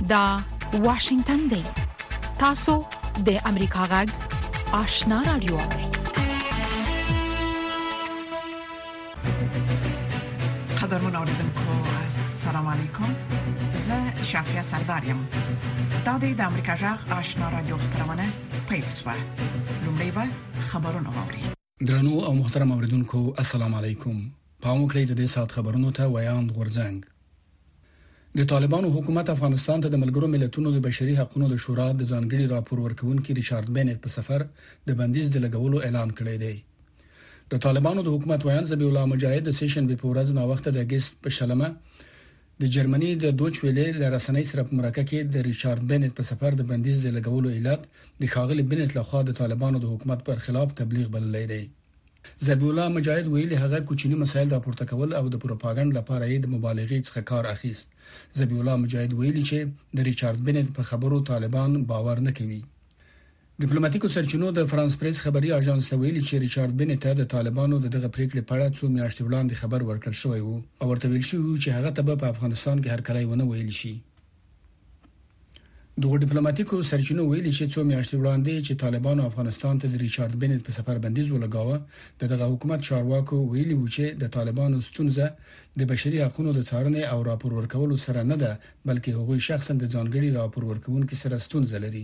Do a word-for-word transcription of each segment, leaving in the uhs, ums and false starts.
دا واشنگتن دی. تاسو د امریکا غږ آشنا رادیو. قدرمن اوریدونکو السلام علیکم. زه شافیا سردارم. دا د امریکا غږ آشنا رادیو خبرونه پیښه. لومړی به خبرونه واوري. درنو او محترم اوریدونکو السلام علیکم. پام وکړئ د دې سات خبرونو ته ویاند غورځنګ. د طالبانو حکومت افغانستان ته د ملګرو ملتونو د بشري حقوقو د شورا د ځانګړي راپور ورکونکي ریچارډ بینټ په سفر د بندیز د لګولو اعلان کړی دی. د طالبانو د حکومت ویان ذبیح الله مجاهد د سیشن به پورز نو وخت د اگست په شلمه د جرمني د دوچ ویلې د رسنۍ سره په مرکه کې د ریچارډ بینټ په سفر د بندیز د لګولو علت د خاغلی بینټ لخوا د طالبانو د حکومت پر خلاف تبلیغ بللی دی. ذبیح الله مجاهد ویلي هغه کوچني مسایل راپورته کول او د پروپاګاندا لپاره یې د مبالغې څخه کار اخیست. ذبیح الله مجاهد ویلي چې د ریچارډ بینټ په خبرو طالبان باور نه کوي. ډیپلوماټیکو سرچینو د فرانس پریس خبري اژانس ویلي چې ریچارډ بینټ د طالبانو دغه پریکړې په اړه څو میاشتې وړاندې خبر ورکړ شوی وو او ورته ویل شوی چې هغه ته په افغانستان کې هر کله ونه ویل شي. دغه ډیپلوماټیکو سرچینو ویلي چې څو میاشتې وړاندې چې طالبانو افغانستان ته د ریچارډ بینټ په سفر بندیز ولګاوه دغه حکومت چارواکو ویلي و چې د طالبانو ستونزه د بشري حقوقو د څارنې او راپور ورکولو سره نه ده بلکې هغوی شخصا د ځانګړي راپور ورکونکو سره ستونزه لري.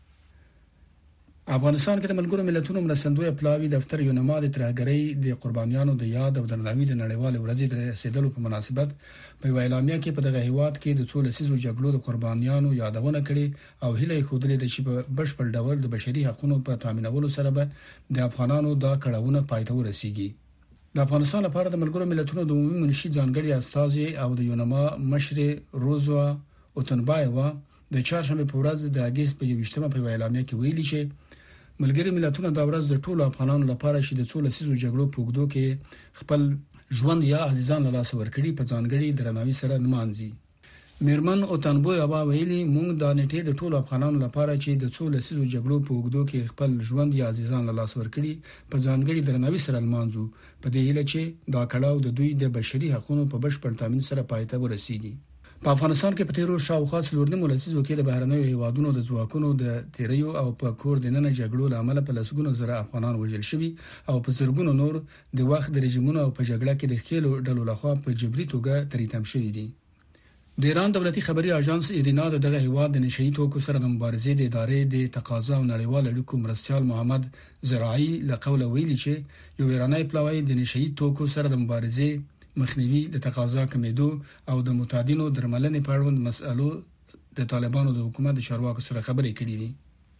افغانستان کې د ملګرو ملتونو مرستندوی پلاوی دفتر یونما د ترهګرۍ د قربانیانو د یاد او درناوي د نړیوال ورځې د رسیدلو په مناسبت په اعلامیه کې په دغه هیواد کې د څو لسیزو جګړو د قربانیانو یادونه کړې او هیله خوده لري چې په بشپړ ډول د بشري حقوقو په تامینولو سره به د افغانانو دا کړهونه پای ته ورسیږي. د افغانستان لپاره د ملګرو ملتونو د عمومي منشي ځانګړي استازي او د یونما مشر روزوا اوتنبایوا د چهارشنبه په ورځ د اگست په یوویشتمه په اعلامیه کې ویلي چې ملګری ملتونه دا ورځ د ټولو افغانانو لپاره چې د څو لسیزو جګړو په وګړو کې خپل ژوند یا عزیزان له لاس ورکړي په ځانګړي درناوي سره نمانځي. میرمن اوتنبوی ابا ویلي موږ د نټې د ټولو افغانانو لپاره چې د څو لسیزو جګړو په وګړو کې خپل ژوند یا عزیزان له لاس ورکړي په ځانګړي درناوي سره نمانځو په دې هیله چې دا کړهو د دوی د بشري حقوقو په بشپړ تامین سره پای ته ورسیږي. په افغانستان کې په تیرو شاوخوا څلورنیم لسیزو کې د بهرنیو هیوادونو د ځواکونو د تیریو او په کور دننه جګړو لامل په لسګونو زره افغانان وژل شوي او په زرګونو نور د وخت د رژیمونو او په جګړه کې د خېلو ډلو لخوا په جبري توګه تریتم شوي دي. د ایران دولتي خبري اژانس ایرینا دغه هیواد د نشئی توکو سره د مبارزې د ادارې د تقاضا او نړیوال اړیکو مرستيال محمد زراعي لقول ویلي چې یو ایرانی پلاوی د نشئی توکو سره د مبارزې مخنیوي د تقاضا کمیدو او د متعدینو درملنې په اړوند مسئلو د طالبانو د حکومت د چارواکو سره خبرې کړې دي.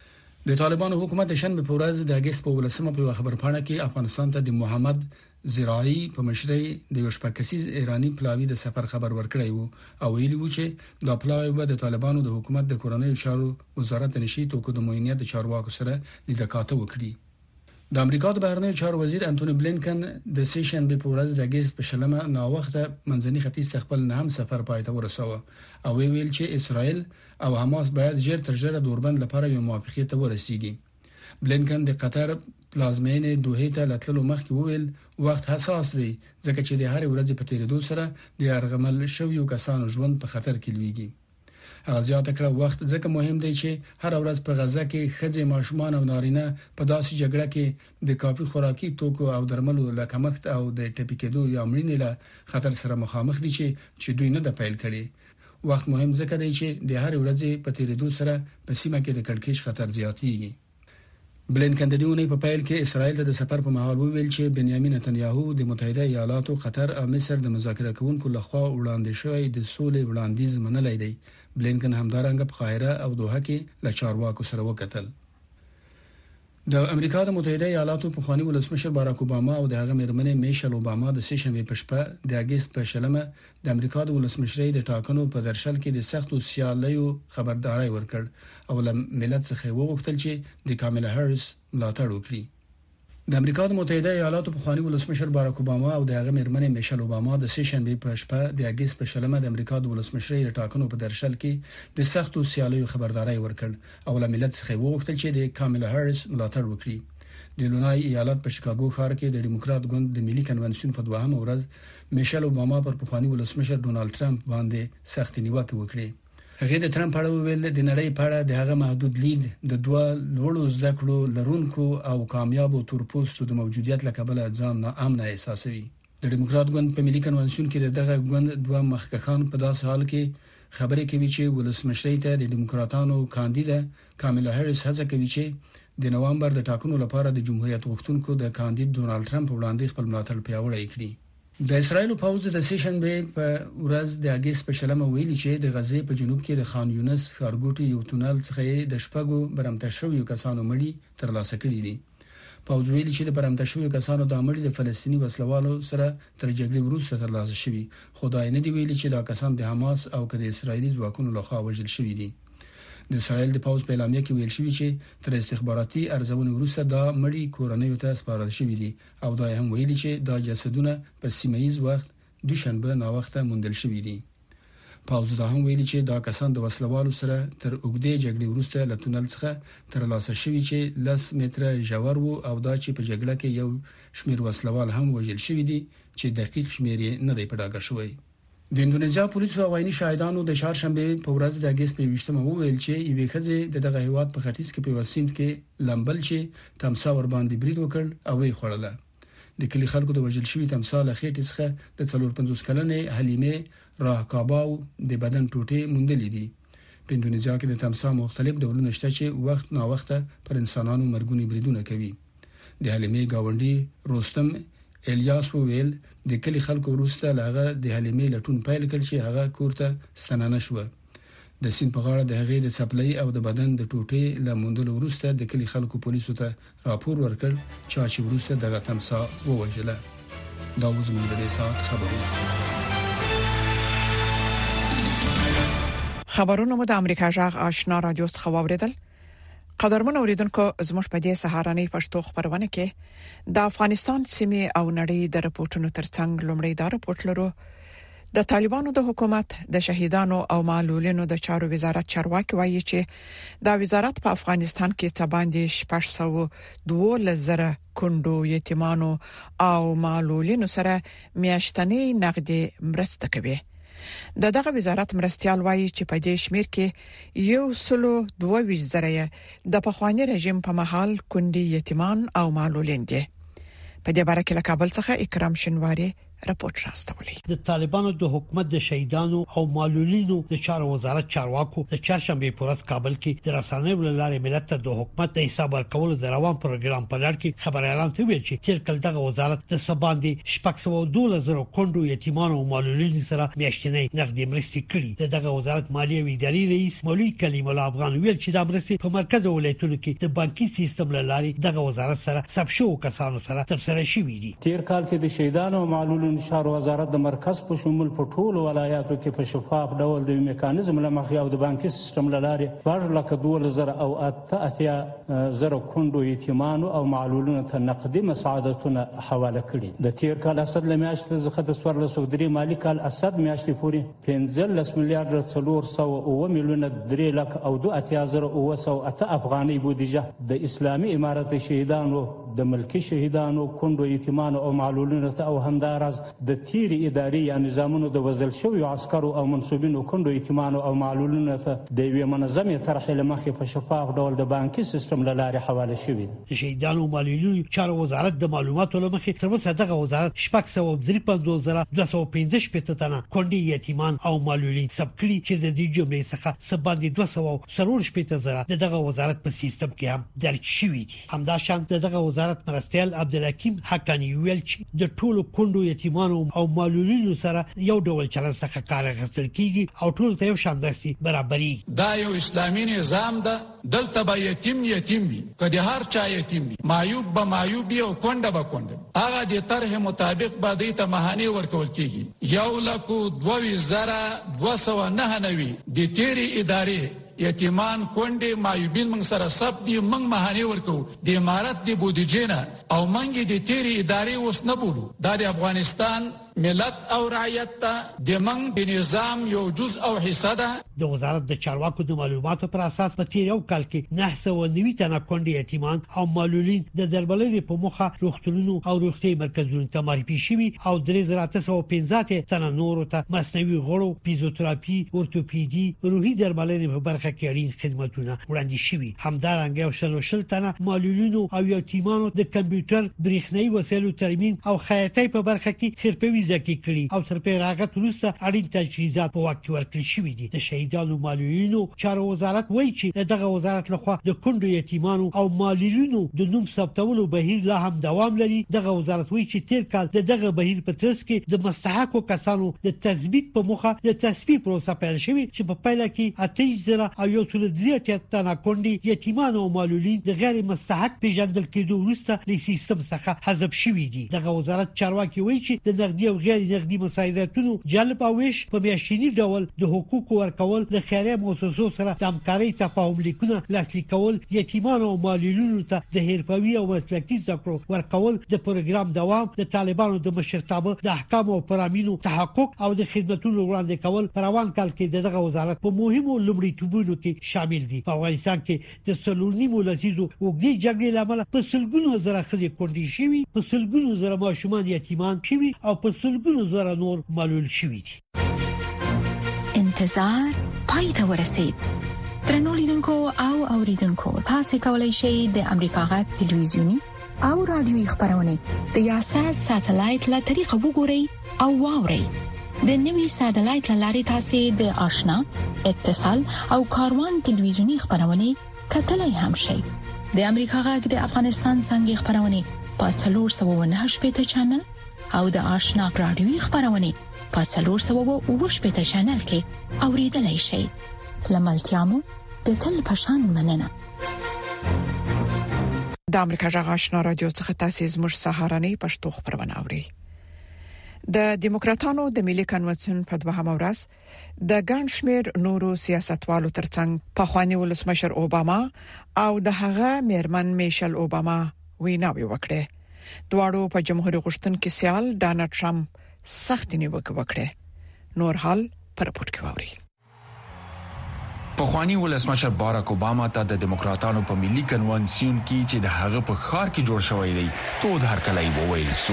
د طالبانو حکومت د شنبه په ورځ د اگست په ولسمه په خبرپاڼه کې افغانستان ته د محمد زراعي په مشرۍ د یو شپږکسیز ایرانی پلاوی د سفر خبر ورکړی وو او ویلي وو چې دا پلاوی به د طالبانو د حکومت د کورنۍ چارو وزارت نشي توکو د موینیت د چارواکو سره لیدکاته وکړي. د امریکا د بهرنیو چارو وزیر انټونی بلینکن د سیشن به پورز د اگست په شلمه نا وخته منځني ختیځ خپل نه هم سفر پای ته ورسوه او ویل چې اسرائیل او حماس باید ژر تر ژره دوربند لپاره یو موافقه ته ورسیږي. بلینکن د قطر پلازمینې دوحې ته لټلو مخکې وویل وخت حساس دی ځکه چې د هر ورځې په تیریدو سره د ارغمل شویو کسانو ژوند په خطر کې لویږي. هغه زیاته کړه وخت ځکه مهم دی چې هر ورځ په غزا کې ښځې ماشومان او نارینه په داسې جګړه کې د کافي خوراکي توکو او درملو له کمښت او د ټپي کېدو یا مړینې له خطر سره مخامخ دي چې چې دوی نه د پیل کړي. وخت مهم ځکه دی چې د هر ورځې په تیریدو سره په سیمه کې د کړکېچ خطر زیاتېږي. بلینکن د دیونې په پیل کې اسرائیل ته د سفر په مهال ویل چې بنیامین نتنیاهو د متحده ایالاتو قطر او مصر د مذاکره کوونکو لخوا وړاندې شوی د سولې وړاندیز منلای دی. بلینکن همدارنګه په قاهره او دوحه کې له چارواکو سره وکتل. د امریکا د متحده ایالاتو په خواني ولسمشر باراک اوباما او د هغه میرمنې میشل اوباما د سیشن په شپه د اگست په شلمه د امریکا د ولسمشرۍ د ټاکنو په درشل کې د سختو سیالیو خبرداري ورکړ او له ملت څخه وغوښتل چې د کاملا هریس ملاتړ وکړي. د امریکا د متحده ایالاتو په خواني ولسمشر باراک اوباما او د هغه میرمنې میشل اوباما د سیشن په شپه د اگست په شلمه د امریکا د ولسمشرۍ د ټاکنو په درشل کې د سختو سیالیو خبرداري ورکړ او له ملت څخه وغوښتل چې د کاملا هریس ملاتړ وکړي. د لونای ایالت په شیکاګو ښار کې د ډیموکرات ګوند د ملي کنونسیون په دوهمه ورځ میشل اوباما پر پخوانی ولسمشر ډونالد ټرمپ باندې سخت نیوکه وکړه. هغه د ترامپ په اړه ویل د نړۍ په اړه د هغه محدود لید د دوه لوړو زده کړو لرونکو او کامیابو تورپوستو د موجودیت له کبله ځان ناامن احساسوي. د ډیموکرات ګوند په ملي کنوانسیون کې دغه ګوند دوه مخکښان په داس حال کې خبرې کوي چې ولسمشر ته د ډیموکراتانو کاندیدا کاملا هریس هڅه کوي چې د نوامبر د ټاکنو لپاره د جمهوریت غوښتونکو د کاندید ډونالد ټرمپ وړاندې خپل ملاتړ پیاوړی کړي. د اسرایل پوځ د سیشنبه په ورځ د اگست په شلمه ویلي چې د غزې په جنوب کې د خان یونس ښارګوټي یو تونل څخه د شپږو برمته شویو کسانو مړي ترلاسه کړي دي. پوځ ویلي چې د برمته شویو کسانو د مړي د فلسطینی وسلوالو سره تر جګړې وروسته ترلاسه شوي. خدای نه دی ویلي چې دا کسان د حماس او د اسرایلی ځواکونو لخوا وژل شوي دي. د اسرایل د پوځ په اعلامیه کې ویل شوی چې تر استخباراتي ارزونې وروسته دا مړي کورنۍ ته سپارل شوي دي او دا هم ویلي چې دا جسدونه په سیمایي وخت دوشنبه نا وخته موندل شوي دي. پوځ دا هم ویلي چې دا کسان د وسلوالو سره تر اوږدې جګړې وروسته له تونل څخه ترلاسه شوي چې لس متره ژور وو او دا چې په جګړه کې یو شمیر وسلوال هم وژل شوي دي چې دقیق شمیر نه دی پټاګه شوی. د اندونیزیا پولیسو او عیني شاهدانو د چهارشنبه په ورځ د اگست په ویشتمه وویل چې یوې ښځې د دغه هیواد په ختیځ کې په وسیند کې لامبل چې تمسا ور باندې برید وکړ او یې خوړله. د کلی خلکو د وژل شوی تمسا له خېټې څخه د څلور پنځوس کلنې حلیمه راهکاباو د بدن ټوټې موندلې دي. په اندونیزیا کې د تمسا مختلف ډولونه شته چې وخت نا وخت پر انسانانو مرګونی بریدونه کوي. د حلیمه گاونډي روستم الیاس وویل د کلی خلکو وروسته لاغه د حلیمه لټون پیل کړ چې هغه کوړه ستنانه شو. د سین په غاړه د هغې د سپلای او د بدن د ټوټې لموندلو وروسته د کلی خلکو پولیسو ته راپور ورکړ چې وروسته دغه تمسا ووژله. دا وزمن د دې سات خبرونه خبرونه مو د امریکا جغ آشنا رادیو څخه واوریدل. قدرمن اوریدونکو زموږ په دې سهارنۍ پښتو خبرونه کې د افغانستان سیمه او نړۍ د رپورټونو ترڅنګ لومړی دا رپورټ لرو. د طالبانو د حکومت د شهیدانو او معلولینو د چارو وزارت چارواکي وایي چې دا وزارت په افغانستان کې څه باندې شپږ سوه دوه زره کندو یتیمانو او معلولینو سره میاشتنی نقدي مرسته کوي. د دغه وزارت مرستيال وایي چې په دې شمیر کې یو سلو دوه ویشت زره د پخوانی رژیم په محل کندي یتیمان او معلولین دي. په دې باره کې له کابل څخه اکرام شنواری رپورټ راستولی. د طالبانو د حکومت د شهیدانو او معلولینو د چارو وزارت چارواکو د چهارشنبه په ورځ کابل کې د رسنیو لارې ملت ته د حکومت د حساب ورکولو د روان پروګرام په لړ کې خبر اعلان کوي چې تیر کله دغه وزارت د سباندې شپږ سوه دوه زره کندو یتیمانو او معلولینو سره میاشتنی نقدي مرستې کړي. د دغه وزارت مالیه او اداري رئیس مولوی کلیم الله افغان ویل چې د مرستې په مرکز ولایتونو کې د بانکي سیستم لارې دغه وزارت سره ثبت شو کسانو سره تر سره شوي دي. تیر کال کې د شهیدانو او معلولینو چارو وزارت د مرکز په شمول په ټولو ولایاتو کې په شفاف ډول د میکانیزم لمخې او د بانکي سیستم لارې شپږ لکه دوه زره او اته اتیا زره کندو یتیمانو او معلولینو ته نقدي مساعدتونه حواله کړي. د تیر کال اسد لمیاشتې څخه د څوارلس سوه درې مالی کال اسد میاشتې پورې پنځلس میلیارډ څلور سوه اوه میلیونه درې لک او دوه اتیا زره اوه سوه اته افغاني بودیجه د اسلامي امارت شهیدانو د ملکی شهیدانو کندو یتیمانو او معلولینو ته او همدارس د تیری اداري یا نظامونو د وزل شوی عسکرو او منسوبینو کندو یتیمانو او معلولینو ته د یوې منظمې طرحې لمخې په شفاف ډول د بانکي سیستم لارې حواله شوی. د شهیدانو او معلولینو چارو وزارت د معلوماتو لمخې تر اوسه دغه وزارت شپږ سوه درې پنځوس زره دوه سوه پنځه شپېته تنه کندي یتیمان او معلولین ثبت کړي چې د دې جملې څخه څه باندې دوه سوه څلور شپېته زره دغه وزارت په سیستم کې هم درج شوی دي. همداشان دغه وزارت مرستيال عبدالحکیم حقانی ویل چې د ټولو کندو یتیمانو او معلولینو سره یو ډول چلن څخه کار اخیستل کیږي او ټول ته یو شان دستي برابرۍ. دا یو اسلامي نظام ده. دلته به یتیم یتیم وي کله هر چا یتیم وي معیوب به معیوب او کونډه به کونډه هغه د طرح مطابق به د ته مهاني ورکول کیږي. یو لکو دوه زره دوه سوه نه نوي د تیری ادارې یتیمان کونډه معیوبین موږ سره سب دي موږ مهاني ورکو د امارت د بودیجې نه او موږ د تیری ادارې اوس نه بولو. دا د افغانستان ملت او رعیت ته د من د نظام یو جزء او حصہ ده. د وزارت د چارواکو د معلوماتو پر اساس په تیر یو کال کې نه سوه او نوي تنه کونډې یتیمان او معلولین د درملنې په مخه روغتونونو او روغتي مرکزونو ته معرفي شوي او درې زره اته سوه او پنځه تنه نورو ته مصنوعي غړو، فزیوتراپي، اورتوپیدي، روحي درملنې په برخه کې اړین خدماتونه وړاندې شوي. همدارنګه یو شل شل تنه معلولینو او یتیمانو د کمپیوټر، برېښنايي وسایلو ترمیم او خیاطۍ په برخه کې خیرپوي زکه کړي او تر پیغاغت وروسته اړین تجهیزات په وخت ورکړل شوي دي. د شهیدانو معلولینو چارو وزارت وایي چې دغه وزارت لخوا د کونډو یتیمانو او معلولینو د نوم ثبتولو بهیر لا هم دوام لري. دغه وزارت وایي چې تیر کال د دغه بهیر په ترڅ کې د مستحقو کسانو د تثبیت په مخه د تصفیه پروسه پیل شوې چې په پایله کې اته زره او یو څل زیات تنه کونډې یتیمان او معلولین د غیر مستحق پیژندل کېدو وروسته له سیستم څخه حذف شوي دي. دغه وزارت چارواکي وایي چې د نقدي او غیر نقدي مساعدتونو جلب او ویش په میاشتني ډول د حقوقو ورکول، د خیریه مؤسسو سره د همکارۍ تفاهم لیکونه لاسلیک کول، یتیمان او معلولینو ته د حرفوي او مسلکي زده کړو ورکول، د پروګرام دوام، د طالبانو د مشرتابه د احکام او پرامینو تحقق او د خدماتو وړاندې کول په روان کال کې دغه وزارت په مهمو لومړیتوبونو کې شامل دي. په افغانستان کې د سلورنی مولزیزو وګړي جګړې لامل په سلګونو زره خځې کونډې شوي، په سلګونو زره ماشومان یتیمان شوي او په سلګونو زره نور معلول شوي دي. انتظار پای ته ورسید. ترنو لیدونکو او اوریدونکو، تاسو کولی شئ د امریکا غږ ټلویزیونی او رادیوي خبرونه د یاشر ساتلایت له طریقو وګورئ او واورئ. د نوي ساتلایت لارې تاسو د آشنا، اتصال او کاروان ټلویزیونی خبرونه کتلای هم شئ. د امریکا غږ د افغانستان څنګه خبرونه په څلور سوه او نهه شپږ چنل او د آشنا رادیوي خبرونه په څلور سوه او اووه شپږ چنل کې اوریدلای شئ. لملتيامو د تل پشان مننه. د امریکا جغ آشنا رادیو څخه تاسو زموږ سهارنۍ پښتو خبرونه اورئ. د دیموکراتانو د ملي کنونسیون په دوهمه ورځ د ګڼ شمېر نورو سیاستوالو ترڅنګ پخوانی ولسمشر اوباما او د هغه میرمن میشل اوباما ویناوي وکړه. دواړو په جمهوریت غوښتونکو سیال ډانلډ ټرمپ سخت نیوکه وکړه. نور حال پر پورت کوي. پخوانی ولسمشر باراک اوباما ته د دیموکراتانو په ملي کنونسیون کې چې د هغه په خار کې جوړ شوی دی تود هرکلی وویل سو.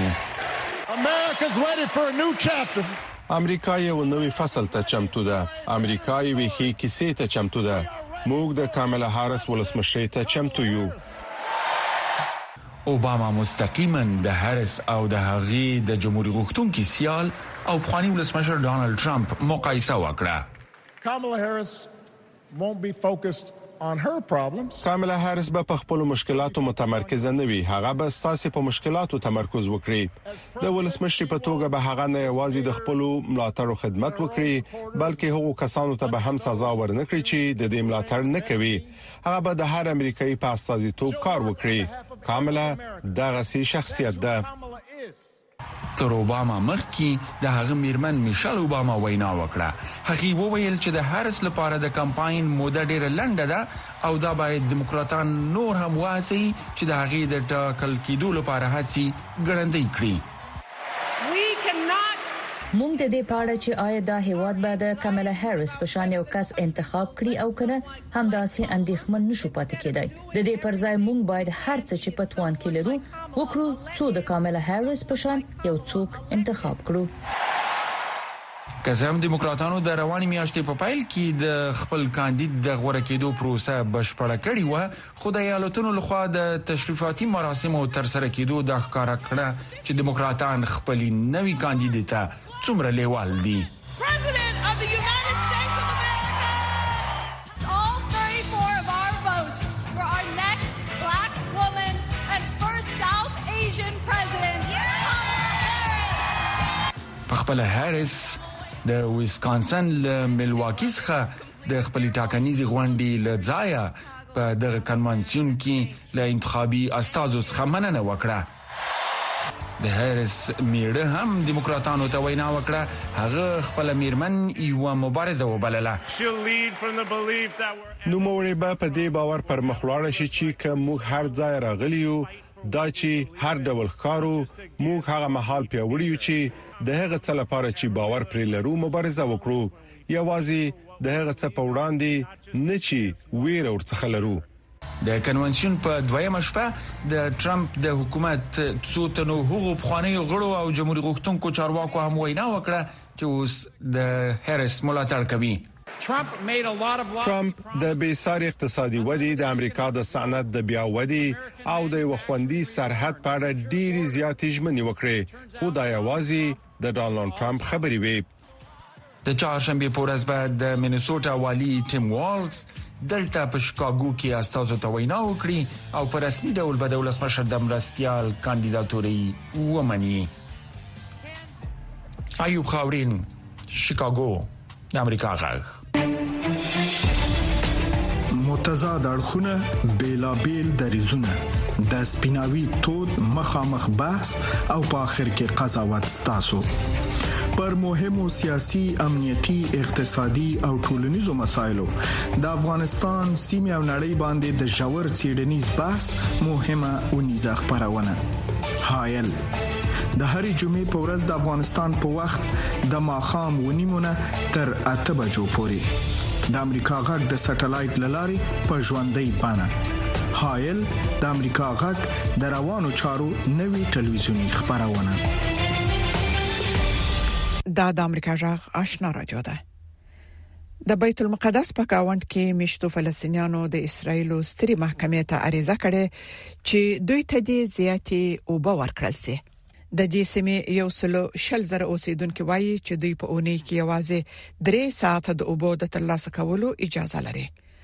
امریکا یو نوې فصل ته چمتو ده. امریکا یو هی کیسې ته چمتو ده. موږ د کاملا هارس ولسمشر ته چمتو یو. اوباما مستقیما د هارس او د هغې د جمهوریت غوښتونکو سیال او پخوانی ولسمشر ډانلډ ټرمپ مقایسه وکړه. کاملا هارس won't be focused on her problems. کاملا هارس به په خپل مشکلاتو متمرکز نه وي. هغه به ساسي په مشکلاتو تمرکز وکړي. د ولسمشر په توګه به هغه نه یوازې د خپل ملاتړو خدمت وکړي بلکې هغو کسانو ته به هم سزا ورنکړي چې د دې ملاتړ نه کوي. هغه به د هر امریکایي په استازیتوب کار وکړي. کاملا دغه سي شخصیت ده. تر اوباما مخکې د هغه میرمن میشل اوباما وینا وکړه. هغه وویل چې د هارس لپاره د کمپاین موده ډیره لنډه ده او دا باید دیموکراتان نور هم واسي چې د هغه د ټاکل کېدو لپاره هڅې ګړندۍ کړي. مونږ د دې پاړه چې آیا دا هیواد به د کاملا هارس په شان یو کس انتخاب کړي او کنه همداسې اندېښمن نشو پاتې کېدای. د دې پر ځای مونږ باید هر څه چې په توان کې لرو وکړو څو د کاملا هارس په شان یو څوک انتخاب کړو. کزم دیموکراتانو د رواني میاشتې په پایل کې د خپل کاندید د غوړه کېدو پروسه بشپړه کړې و خو د ایالتونو لخوا د تشریفاتي مراسمو تر سره کېدو د ښکارا کړه چې دیموکراتان خپل نوي کاندید ته څومره لیوال دي. خپل هارس د ویسکانسن له ملواکی څخه د خپل ټاکنیزي غونډې له ځایه په دغه کنونسیون کې له انتخابي استازو څخه مننه وکړه. د هارس میړه هم دیموکراتانو ته وینا وکړه. هغه خپل میرمن یو مبارزه وبلله. نو موري به په دې باور پر مخ لاړ شي چې کوم هر ځای راغلیو دا چې هر ډول ښکارو موږ هغه محل پیوړی یو چې د هغه څه لپاره چې باور پرې لرو مبارزه وکړو یوازې د هغه څه په وړاندې نه چې ویر او څه لرو. د کنونشن په دویمه شپه د ټرمپ د حکومت څو تنو حقوق خواني غړو او جمهوریت غوښتونکو چارواکو هم وینا وکړه چې اوس د هریس ملاتړ کوي. ټرمپ د بیساري اقتصادي ودی د امریکا د صنعت د بیا ودی او د وخوندي سرحد په اړه ډېری زیاتې ژمنې وکړې خو دا یوازې د ډونالد ټرمپ خبرې وي. د چهارشنبه په ورځ بعد د مینیسوټا والی ټیم والز دلته په شکاګو کې استازو ته وینا وکړي او په رسمي ډول به د ولسمشر د مرستيال کاندیداتوري ومني. ایوب خاورین، شکاګو، د امریکا غږ. متضاد اړخونه بیلابیل دریزونه د سپیناوي تود مخامخ بحث او په اخر کې قضاوت ستاسو پر مهمو سیاسي، امنیتي، اقتصادي او ټولنیزو مسایلو د افغانستان سیمه او نړۍ باندې د ژور څېړنیز بحث مهمه ونیزه خبرونه. حایل د هرې جمعې په ورځ د افغانستان په وخت د ماخام ونیمونه تر اته بجو پورې د امریکا غږ د سټلایټ للارې په ژوندۍ بانه. حایل د امریکا غږ د روانو چارو نوي ټلویزیونی خبرونه. دا د امریکا غږ آشنا رادیو ده. د بیت المقدس په گاوند کې مشتو فلسطینیانو د اسرایل ستري محکمې ته عریضه کړې چې دوی ته دې زیاتې اوبه ورکړل شي. د دې سیمې یو سلو شل زره اوسیدونکو وایي چې دوی په اونۍ کې یوازې درې ساعته د اوبو د ترلاسه کولو اجازه لري.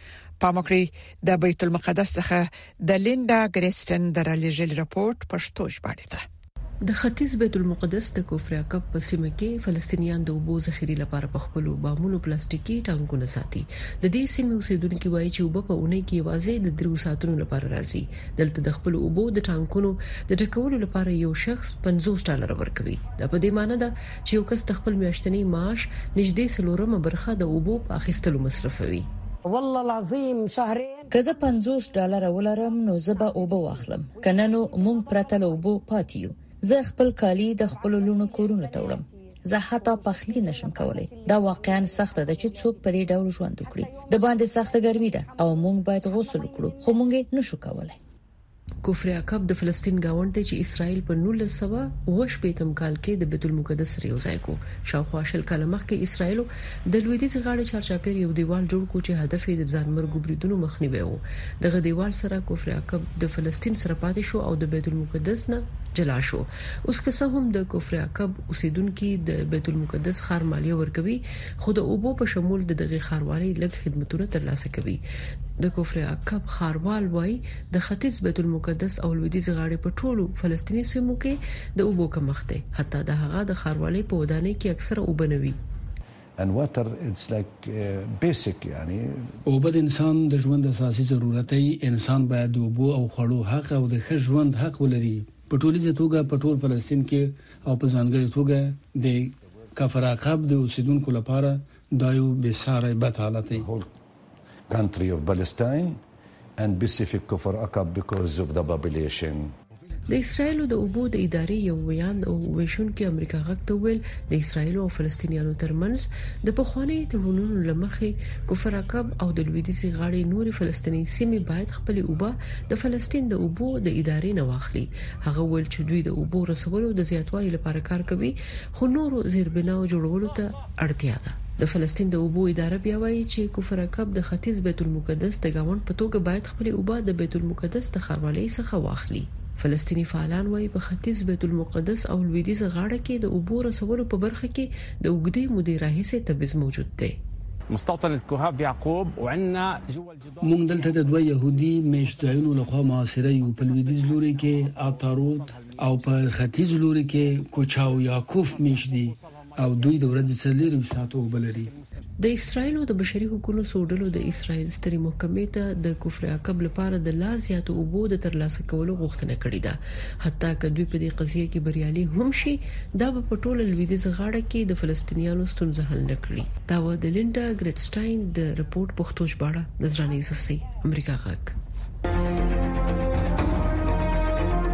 پامکړی د بیت المقدس څخه د لیندا ګریسټن درالېجل راپورټ پښتو ژباړه ده. د ختیځ بیت المقدس د کوفر عقب په سیمه کې فلسطینیان د اوبو ذخیرې لپاره په خپل بامونو پلاستیکي ټانکونه ساتي. د دې سیمې اوسیدونکو وایي چې اوبه په اونۍ کې یوازې د درو ساعتونو لپاره راځي. دلته د خپل اوبو د ټانکونو د ډکولو لپاره یو شخص پنځوس ډالر ورکوي. دا په دې معنی ده چې یو کس خپل میاشتنی معاش نږدې سلورمه برخه د اوبو په اخیستلو مصرفوي. والله العظیم شهرين که زه پنځوس ډالر ولرم نو زه به اوبه واخلم. کنه نو مونږ پرته له اوبو پاتیو. زه خپل کالی د خپل لونو کورونه ته وړم. زه حتی پخلی نشم کولای. دا واقعا سخت ده چې څوک په دې ډول ژوند وکړي. د باندې سخت ګرمي ده او موږ باید غسل وکړو خو موږ نشو کولای. کوفر عقب د فلسطین گاوند ته چې اسرائیل په نولس سوه اوه شپږم کال کې د بیت المقدس سره یو ځای کو. شاوخوا شل کاله مخکې اسرائیل د لویدیځ غاړې چارچاپیر یو دیوال جوړ کو چې هدف یې د ځانمرګ بریدونو مخنیوي و. دغه دیوال سره کوفر عقب د فلسطین سره پاتې شو او د بیت المقدس نه جلا شو. اوس که څه هم د کوفر عقب اوسیدونکو د بیت المقدس خار مالیه ورکوي خو د اوبو په شمول د دغه خاروالي لږ خدماتونه ترلاسه کوي. د کوفر عقب خاروال وای د ختیځ بیت المقدس او لویدیځ غاړې په ټولو فلسطیني سیمو کې د اوبو کمښت دی. حتی د هغه د خاروالي په ودانۍ کې اکثره اوبه نه وي. and water it's like uh, basic يعني اوبه د انسان د ژوند اساسي ضرورت دی. انسان باید د اوبو او خړو حق او د ښه ژوند حق ولري. په ټولیزه توګه په ټول فلسطین کې او په ځانګړي توګه د کفر عقب د اوسیدونکو لپاره دا یو بساره بد حالت دی. country of Palestine and specific Kufr Aqab because of the population. د اسرایل د اوبو د ادارې یو ویان او ویشون کې امریکا غږ ته ویل د اسرایل او فلسطینیانو ترمنځ د پخوانی تړونونو لمخې کوفر عقب او د لویدیځ غاړې نوري فلسطیني سیمې باید خپل اوبه د فلسطین د اوبو د ادارې نه واخلي. هغه ویل چې دوی د اوبو رسولو د زیاتوالي لپاره کار کوي خو نورو زیربناو جوړولو ته اړتیا ده. د فلسطین د اوبو اداره بیا وایي چې کوفر عقب د ختیځ بیت المقدس د گاوند په توګه باید خپل اوبه د بیت المقدس د خاروالۍ څخه واخلي. فلسطینی فعالان وایي په ختیځ بیت المقدس او لویدیځ غاړه کې د اوبو رسولو په برخه کې د وګړي مدیر راهیسه تبعیض موجود دی. مستوطنة كهاب يعقوب وعندنا جوا الجدار مونږ دلته د دوه يهودي میشتایونو لخوا محاصره یو په لویدیځ لوري کې آتاروت او په ختیځ لوري کې کوچاو یعقوب میشدي او دوی د ورځې څلور ساعتو بلري. د اسرایل او د بشري حقوقو سودلو د اسرایل ستري محکمې ته د کوفر عقب لپاره د لا زیاتو اوبو د ترلاسه کولو غوښتنه کړې ده. حتی که دوی په دې قضیه کې بریالي هم شي دا په ټوله لویدیځ غاړه کې د فلسطینیانو ستونزه حل نکړي. دا و د لیندا ګریټسټاین د رپورت پښتو ژباړه. نظرانه یوسفزۍ، امریکا غږ.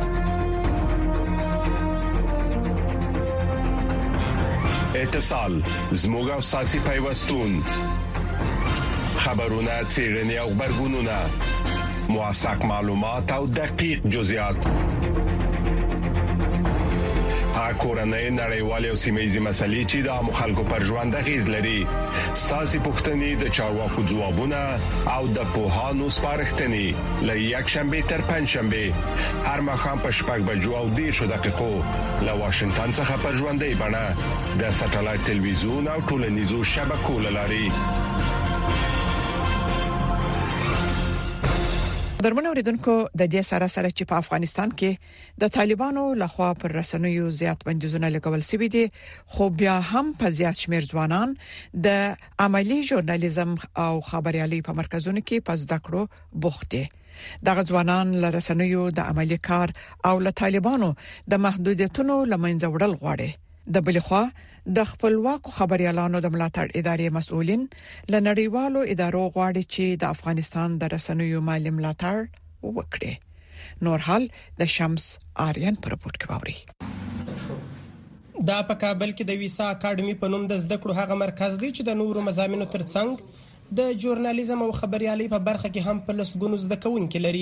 اتصال زموږ او ساسي پیوستون خبرونه چیرنی او خبرګونونه موثق معلومات او دقیق جزئیات کورنۍ نړیوالې او سیمه‌یزې مسلې چې د مخالکو پر ژوند غیز لري ساسي پښتني د چارواکو ځوابونه او د پوهانو سپارښتنې ل یک شنبه تر پنځ شنبه هر مخام په شپږ بجو او دیرش دقیقو له واشنگټن څخه پر ژوندۍ بڼه د ساتلایت ټلویزیون او ټولنیزو شبکو لاري. درمنو اوریدونکو د دې سره سره چې په افغانستان کې د طالبانو لخوا پر رسنیو زیات بندیزونه لګول شوي دي خو بیا هم په زیات شمیر ځوانان د عملی ژورنالیزم او خبريالي په مرکزونو کې پز دکړو بوخت دي. دغه ځوانان له رسنیو د عملی کار او له طالبانو د محدودیتونو لمنځه وړل غواړي. د بلخوا د خپلواکو خبريالانو د ملاتړ ادارې مسؤلین لنړیوالو ادارو غواړي چې د افغانستان د رسنیو مالی ملاتړ وکړي. نور حال د شمس آریان پر رپورت کې ووري. دا په کابل کې د ویسا اکیډمي په نوم د زده کړو هغه مرکز دی چې د نورو مضامینو ترڅنګ د ژورنالیزم او خبريالي په برخه کې هم په لسګونو زده کوونکي لري.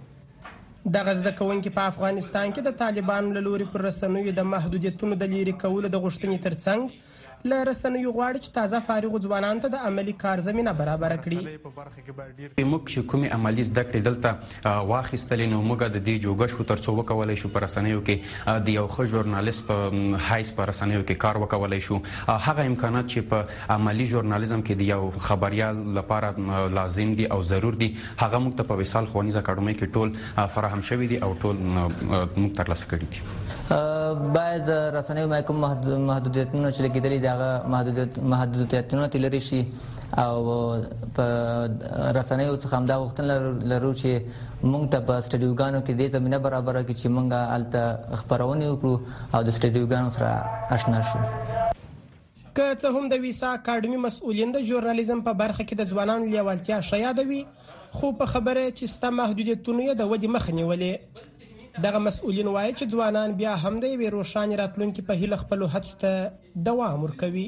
د غزد کوونکي په افغانستان کې د طالبانو له لوري پر رسنیو د محدودیتونو د لری کولو د غوښتنې ترڅنګ له رسنیو غواړي چې تازه فارغ ځوانان ته د عملی کار زمينه برابر کړي. موږ چې کومي عملی زده کړې دلته واخیستلې نو موږ د دې جوګه شو ترڅو وکولای شو پر رسنیو کې د یو ښه ژورنالیست په حیث پر رسنیو کې کار وکولای شو. هغه امکانات چې په عملی ژورنالیزم کې د یو خبريال لپاره لازم دي او ضرور دي هغه موږ ته په وصال ښوونیز اکیډمي کې ټول فراهم شوی دي او ټول موږ ترلاسه کړی دي. باید رسنیو محکوم محدودیتونه چې لګیدلې دغه محدودیت محدودیتونه تلری شي او په رسنیو څخه هم دا غوښتنه لرو چې موږ ته په سټډیوګانو کې د زمينه برابر کړي چې موږ الته خبرونه وکړو او د سټډیوګانو سره آشنا شو. که څه هم د ویسا اکیډمي مسؤلین د ژورنالیزم په برخه کې د ځوانانو لیوالتیا شایادوي خو په خبره چې ست محدودیتونه د ودی مخ نیولې. دغه مسؤلین وایي چې ځوانان بیا هم د ویرو شان راتلونکو په هیله خپل هڅو ته دوام ورکوي.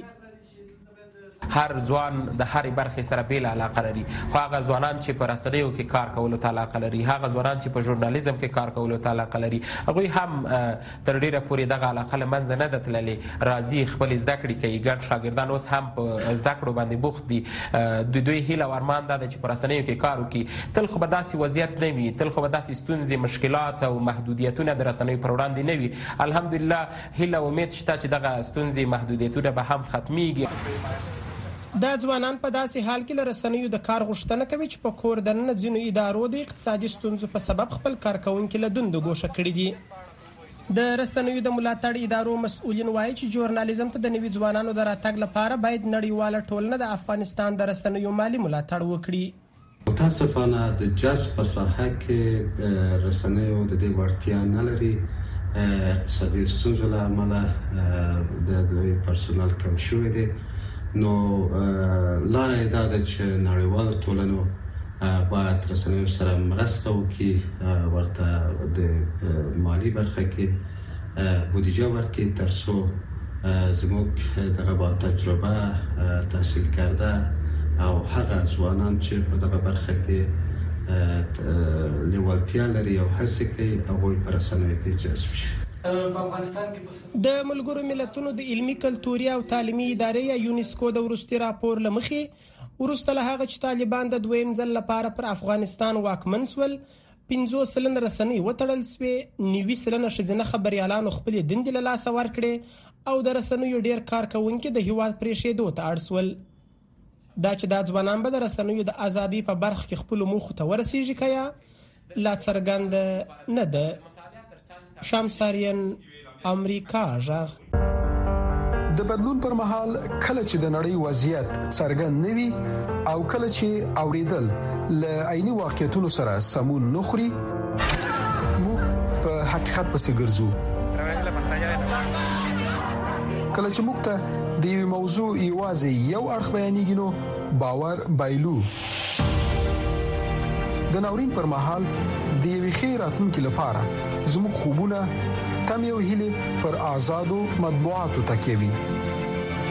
هر ځوان د هر برخه سره بیل علاقه لري خو هغه ځوانان چې په رسنیو کې کار کولو ته علاقه لري هغه ځوانان چې په ژورنالیزم کې کار کولو ته علاقه لري هغه هم تر ډیره پورې دغه علاقه لمنځ نه دتللې راځي خپل زده کړې کوي. ګډ شاګردان اوس هم په زده کړو باندې بوخت دي. د دوی هیله ورمان ده چې په رسنیو کې کار وکړي. تل خو به داسې وضعیت نه وي تل خو به داسې ستونزې مشکلات او محدودیتونه د رسنیو پر وړاندې نه وي. الحمدلله هیله امید شته چې دغه ستونزې محدودیتونه به هم ختميږي. دا ځوانان په داسې حال کې له رسنیو د کار غوښتنه کوي چې په کور دننه ځینو ادارو د اقتصادي ستونزو په سبب خپل کارکونکو له دوندو ګوښه کړی دي. د رسنیو د ملاتړ ادارو مسؤلین وایي چې ژورنالیزم ته د نوي ځوانانو د راتګ لپاره باید نړیواله ټولنه د افغانستان د رسنیو مالی ملاتړ وکړي. متاسفانه د جذب په ساحه کې رسنیو د دې وړتیا نه لري. اقتصادي ستونزو له امله د دوی پرسونل کم شوی دی. نو لاره دا ده چې نړیوال ټولنو باید رسنیو سره مرسته وکړي ورته د مالی برخه کې بودیجه ورکړي ترڅو زموږ دغه با تجربه تحصیل کرده او هغه ځوانان چې په دغه برخه کې لیوالتیا لري او هڅه کوي هغوی په رسنیو کې جذب شي. د ملګرو ملتونو د علمي کلتوري او تعلیمي ادارې یا یونیسکو د ورستي راپور لمخې ورسته له هغه چې طالبان د دویم ځل لپاره پر افغانستان واکمن سول پنځوس سلنه رسنۍ وتړل سوې نوي سلنه ښځینه خبريالانو خپل دندې له لاسه ورکړې او د رسنیو ډیر کارکونکي د هیواد پرېښېدو ته اړ سول. دا چې د ځوانان به د رسنیو د ازادي په برخه کې خپل موخ ته ورسیږي کیا لا څرګند نه ده. شمساریان امریکا ژغ. د بدلون پر مهال کله چې د نړۍ وضعیت څرګند نوي او کله چې اوریدل ل عیني واقعیتونو سره سمون نخري موږ په حقیقت پسې ګرځو. کله چې موږ ته د یو موضوع ایوازي یو اړخ بیانېږي نو باور بایلو. د ناورین پر مهال د یوې خیراتونکو لپاره زموږ خوبونه تم یو هیله پر آزادو مطبوعاتو تکوي.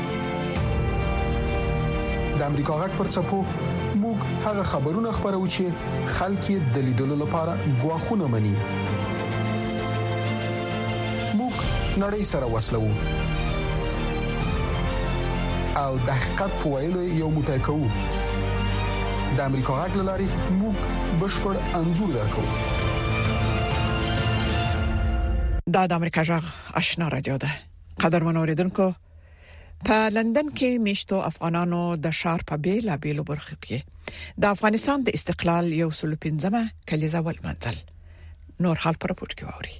د امریکا غږ پر چپو موږ هغه خبرونه خبرو چې خلک د لیدلو لپاره غواخونه مني. موږ نړۍ سره وسلو او د حقیقت په ویلو یو موټی کوو. د امریکا غږ لاري موږ بشپړ انزور درکو. دا د امریکا غږ آشنا رادیو ده. قدرمن اوریدونکو، په لندن کې میشتو افغانانو د شهر په بیلا بیلو برخو کې د افغانستان د استقلال یو سل پنځمه کلیزه ولمنځل. نور حال پر راپورټ کې ووري.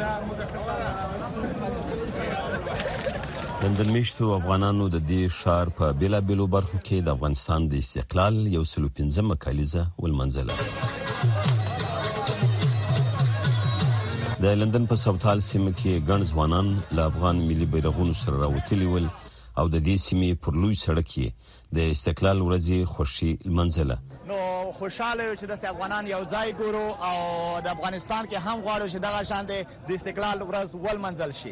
لندن میشتو افغانانو د دې شهر په بیلا بیلو برخو کې د افغانستان د استقلال یو سل پنځمه کلیزه ولمنځل. د لندن په ساوثهال سیمه کې ګڼ ځوانان له افغان ملي بیرغونو سره راوتلي ول او د دې سیمې پر لوی سړک کې د استقلال ورځې خوشي منځله. نو خوشاله یو چې د افغانان یو ځای ګورو او د افغانستان کې هم غواړو چې دغه شان د استقلال ورځ ول منځل شي.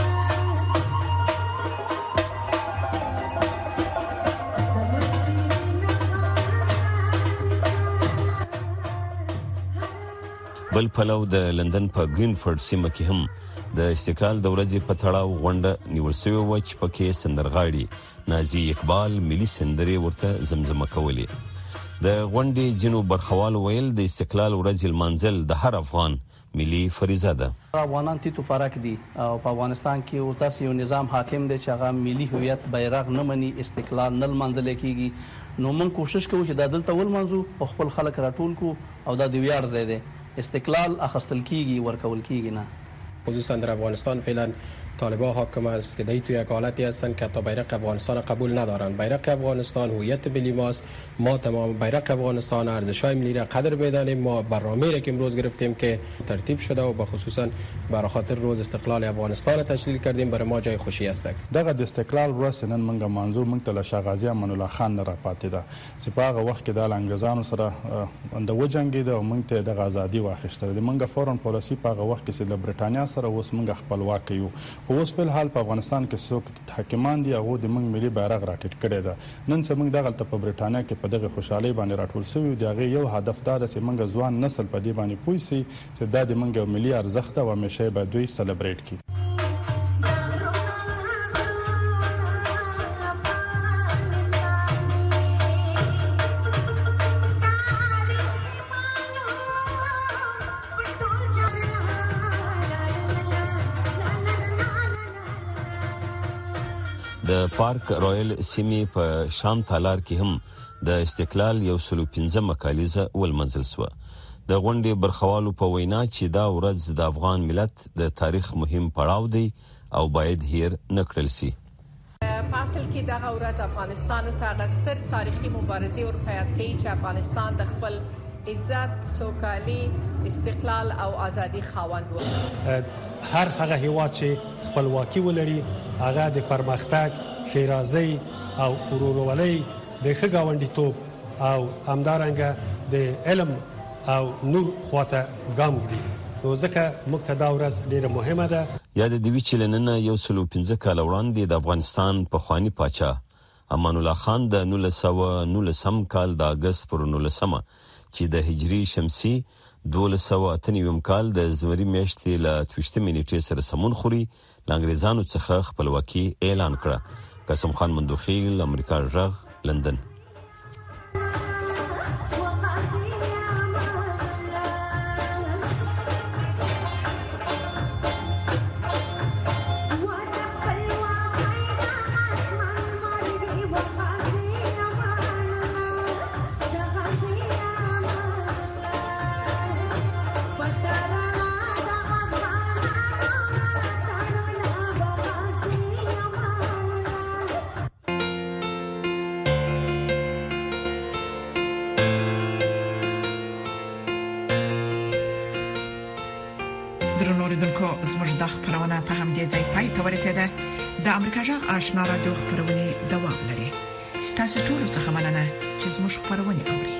بل پلو د لندن په گرینفورد سیمه کې هم د استقلال د ورځې په تړاو غونډه نیول شوې و چې پکې سندرغاړي نازي اقبال ملي سندرې ورته زمزمه کولې. د غونډې جنو برخوال ویل د استقلال ورځ المنزل د هر افغان ملي فریضه ده. افغانان تیتو فرق دي او په افغانستان کې اوس یو نظام حاکم دی چې هغه ملي هویت بیرغ نه مني، استقلال نه منځل کېږي. نو موږ کوشش کوو چې د دلته ول منځو او خپل خلک راټول کو او د ویاړ ځای دی. استقلال اخستل کیږي ورکول کیږي نه. خصوصا در افغانستان فعلا طالبان حاکم است که در توی یک حالتی هستند که حتی بیرق افغانستان قبول ندارند. بیرق افغانستان هویت ملی ماست. ما تمام بیرق افغانستان ارزش‌های ملی را قدر می‌دانیم. ما برنامه‌ای را که امروز گرفتیم که ترتیب شده و بخصوصا برای خاطر روز استقلال افغانستان تشکیل کردیم، برای ما جای خوشی است. دغه د استقلال ورځ نن موږ منظور موږ ته شاه غازی امان الله خان را پاتې ده چې په هغه وخت کې د انګريزانو سره د وجنګید او موږ ته د ازادي واخیسته. د موږ فورن پالیسی په هغه وخت کې د برټانیا سره اوس موږ خپلواک یو. خو اوس په حال په افغانستان کې څوک حاکمان دي هغه د موږ ملي بیرغ راټیټ کړی ده. نن څه موږ دغه په برټانیا کې په دغه خوشحالي باندې راټول شوی دی. هغه یو هدف دا ده چې موږ ځوان نسل په دې باندې پوه شي چې دا د موږ ملي ارزښت او همیشه به دوی سلیبریټ کړي. د پارک رائل سیمې په شام تالار کې هم د استقلال یو سل پنځمه کلیزه ولمنځل شو. د غونډې برخوالو په وینا چې دا ورځ د افغان ملت د تاریخ مهم پړاو دی او باید هیر نکړل شي. په اصل کې دا ورځ افغانستان ته غستر تاریخي مبارزه او رفاقت کوي چې افغانستان د خپل عزت، سوکالي، استقلال او ازادي خاوند و. هر هغه هیواد چې خپلواکي ولري هغه د پرمختګ، خیرازي او ورورولۍ د ښه ګاونډیتوب او همدارنګه د علم او نور خواته ګام ږدي. نو ځکه موږ ته دا ورځ ډیره مهمه ده. یاد دی وی چې لننه یو سل پنځه کال وړاندې د افغانستان په خواني پاچا امان الله خان د نولس سوه نولسم کال د اگست پر نولسمه چې د هجری شمسي دولس سوه اته نوي کال د زمري میاشتې له دویشتمې نیټې سره سمون خوري له انګریزانو څخه خپلواکي اعلان کړه. قاسم خان مندوخیل، امریکا غږ، لندن. زموږ د خبرونه په همدې ځای پای ته ورسېده. د امریکا غږ آشنا رادیو خبرونه دوام لري. ستاسو ټول څه مننه چې زموږ خبرونه اوري.